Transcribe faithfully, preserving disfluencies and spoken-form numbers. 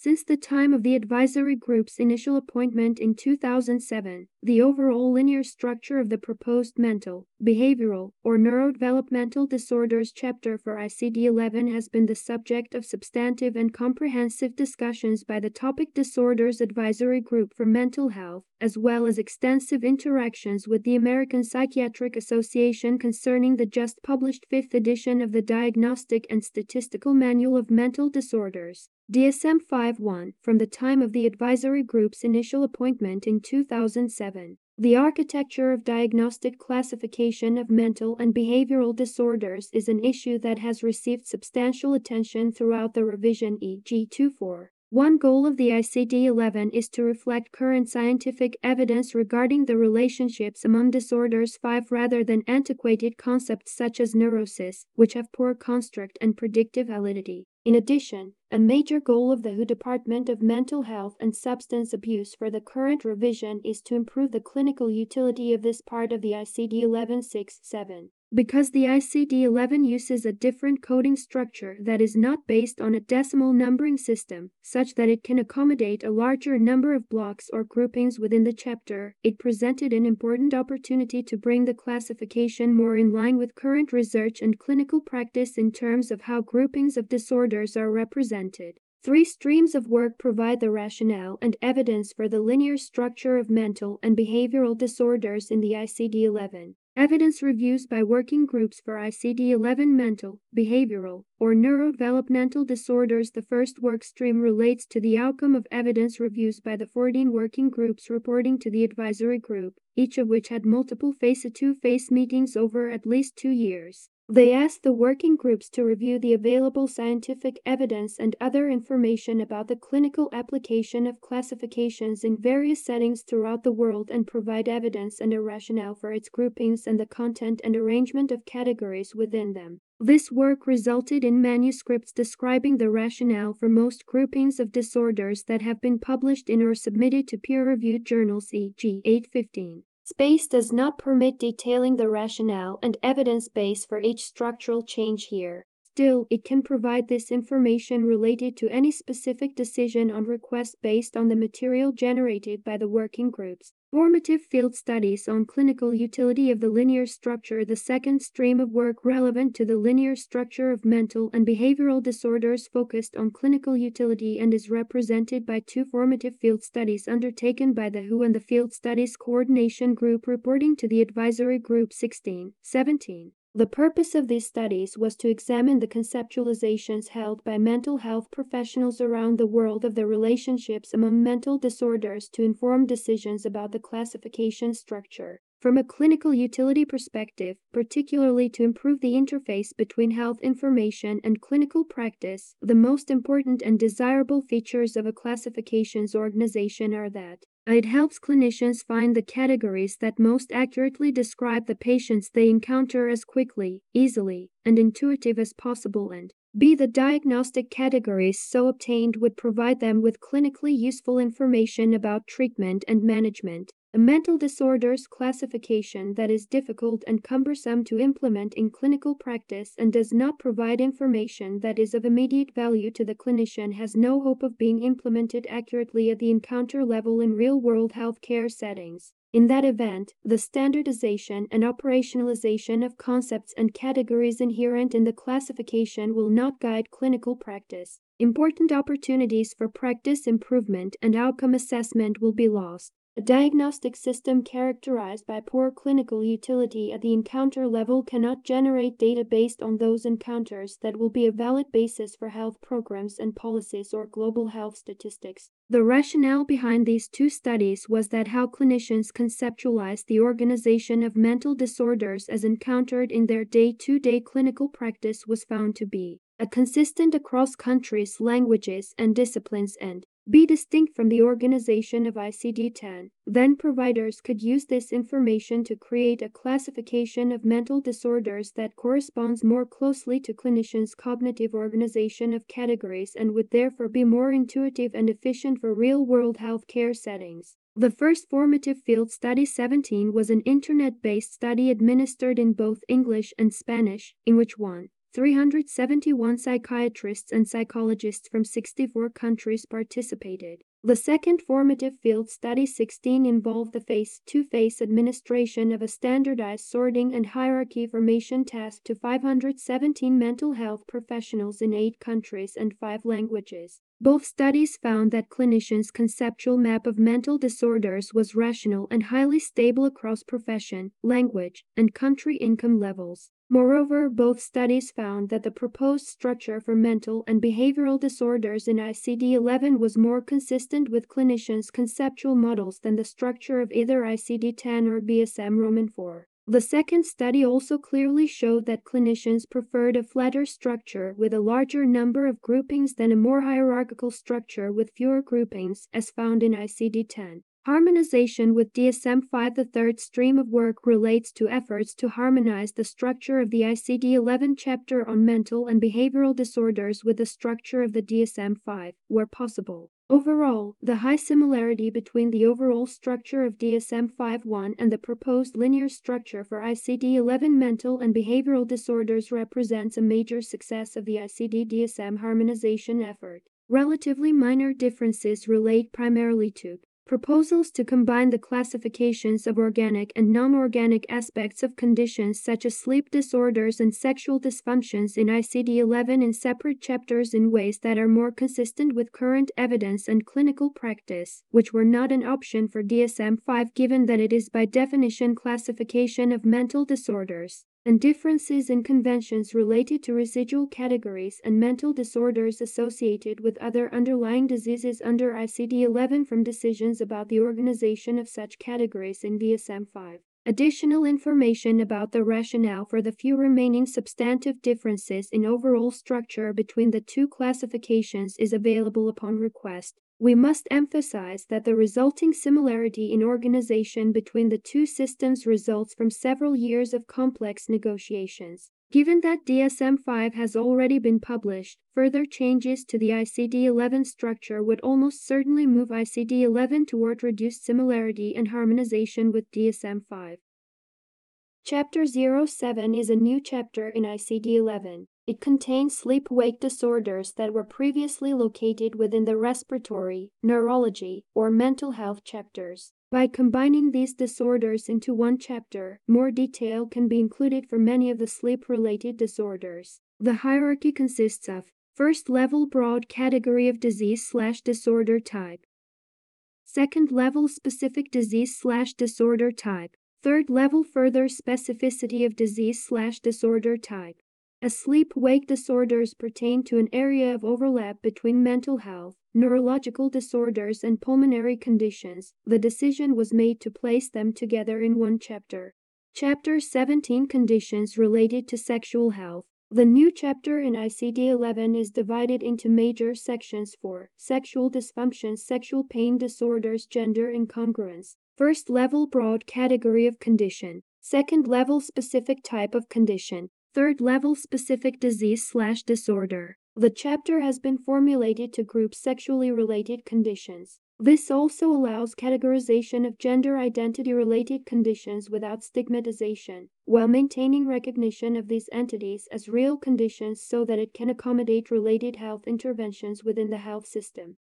Since the time of the advisory group's initial appointment in two thousand seven, the overall linear structure of the proposed mental, behavioral, or neurodevelopmental disorders chapter for I C D eleven has been the subject of substantive and comprehensive discussions by the Topic Disorders Advisory Group for Mental Health, as well as extensive interactions with the American Psychiatric Association concerning the just published fifth edition of the Diagnostic and Statistical Manual of Mental Disorders. D S M five one, from the time of the advisory group's initial appointment in two thousand seven. The architecture of diagnostic classification of mental and behavioral disorders is an issue that has received substantial attention throughout the revision E G twenty-four. One goal of the I C D eleven is to reflect current scientific evidence regarding the relationships among disorders five rather than antiquated concepts such as neurosis, which have poor construct and predictive validity. In addition, a major goal of the W H O Department of Mental Health and Substance Abuse for the current revision is to improve the clinical utility of this part of the I C D eleven six seven. Because the I C D eleven uses a different coding structure that is not based on a decimal numbering system, such that it can accommodate a larger number of blocks or groupings within the chapter, it presented an important opportunity to bring the classification more in line with current research and clinical practice in terms of how groupings of disorders are represented. Three streams of work provide the rationale and evidence for the linear structure of mental and behavioral disorders in the I C D eleven. Evidence reviews by working groups for I C D eleven mental, behavioral, or neurodevelopmental disorders. The first work stream relates to the outcome of evidence reviews by the fourteen working groups reporting to the advisory group, each of which had multiple face-to-face meetings over at least two years. They asked the working groups to review the available scientific evidence and other information about the clinical application of classifications in various settings throughout the world and provide evidence and a rationale for its groupings and the content and arrangement of categories within them. This work resulted in manuscripts describing the rationale for most groupings of disorders that have been published in or submitted to peer-reviewed journals, for example eight fifteen. Space does not permit detailing the rationale and evidence base for each structural change here. Still, it can provide this information related to any specific decision on request based on the material generated by the working groups. Formative field studies on clinical utility of the linear structure. The second stream of work relevant to the linear structure of mental and behavioral disorders focused on clinical utility and is represented by two formative field studies undertaken by the W H O and the Field Studies Coordination Group reporting to the Advisory Group sixteen seventeen. The purpose of these studies was to examine the conceptualizations held by mental health professionals around the world of the relationships among mental disorders to inform decisions about the classification structure. From a clinical utility perspective, particularly to improve the interface between health information and clinical practice, the most important and desirable features of a classifications organization are that it helps clinicians find the categories that most accurately describe the patients they encounter as quickly, easily, and intuitive as possible, and b. the diagnostic categories so obtained would provide them with clinically useful information about treatment and management. A mental disorders classification that is difficult and cumbersome to implement in clinical practice and does not provide information that is of immediate value to the clinician has no hope of being implemented accurately at the encounter level in real-world healthcare settings. In that event, the standardization and operationalization of concepts and categories inherent in the classification will not guide clinical practice. Important opportunities for practice improvement and outcome assessment will be lost. A diagnostic system characterized by poor clinical utility at the encounter level cannot generate data based on those encounters that will be a valid basis for health programs and policies or global health statistics. The rationale behind these two studies was that how clinicians conceptualize the organization of mental disorders as encountered in their day-to-day clinical practice was found to be a consistent across countries, languages, and disciplines and be distinct from the organization of I C D ten. Then providers could use this information to create a classification of mental disorders that corresponds more closely to clinicians' cognitive organization of categories and would therefore be more intuitive and efficient for real-world healthcare settings. The first formative field study seventeen was an internet-based study administered in both English and Spanish, in which one three hundred seventy-one psychiatrists and psychologists from sixty-four countries participated. The second formative field study sixteen involved the face-to-face administration of a standardized sorting and hierarchy formation task to five hundred seventeen mental health professionals in eight countries and five languages. Both studies found that clinicians' conceptual map of mental disorders was rational and highly stable across profession, language, and country income levels. Moreover, both studies found that the proposed structure for mental and behavioral disorders in I C D eleven was more consistent with clinicians' conceptual models than the structure of either I C D ten or D S M Roman four. The second study also clearly showed that clinicians preferred a flatter structure with a larger number of groupings than a more hierarchical structure with fewer groupings, as found in I C D ten. Harmonization with D S M five. The third stream of work relates to efforts to harmonize the structure of the I C D eleven chapter on mental and behavioral disorders with the structure of the D S M five, where possible. Overall, the high similarity between the overall structure of D S M five point one and the proposed linear structure for I C D eleven mental and behavioral disorders represents a major success of the I C D D S M harmonization effort. Relatively minor differences relate primarily to proposals to combine the classifications of organic and non-organic aspects of conditions such as sleep disorders and sexual dysfunctions in I C D eleven in separate chapters in ways that are more consistent with current evidence and clinical practice, which were not an option for D S M five given that it is by definition classification of mental disorders, and differences in conventions related to residual categories and mental disorders associated with other underlying diseases under I C D eleven from decisions about the organization of such categories in D S M five. Additional information about the rationale for the few remaining substantive differences in overall structure between the two classifications is available upon request. We must emphasize that the resulting similarity in organization between the two systems results from several years of complex negotiations. Given that D S M five has already been published, further changes to the I C D eleven structure would almost certainly move I C D eleven toward reduced similarity and harmonization with D S M five. Chapter zero seven is a new chapter in I C D eleven. It contains sleep-wake disorders that were previously located within the respiratory, neurology, or mental health chapters. By combining these disorders into one chapter, more detail can be included for many of the sleep-related disorders. The hierarchy consists of first level broad category of disease slash disorder type, second level specific disease slash disorder type, third level further specificity of disease slash disorder type. As sleep-wake disorders pertain to an area of overlap between mental health, neurological disorders and pulmonary conditions, the decision was made to place them together in one chapter. Chapter seventeen Conditions related to sexual health. The new chapter in I C D eleven is divided into major sections for sexual dysfunction, sexual pain disorders, gender incongruence, first level broad category of condition, second level specific type of condition, third level specific disease slash disorder. The chapter has been formulated to group sexually related conditions. This also allows categorization of gender identity related conditions without stigmatization, while maintaining recognition of these entities as real conditions so that it can accommodate related health interventions within the health system.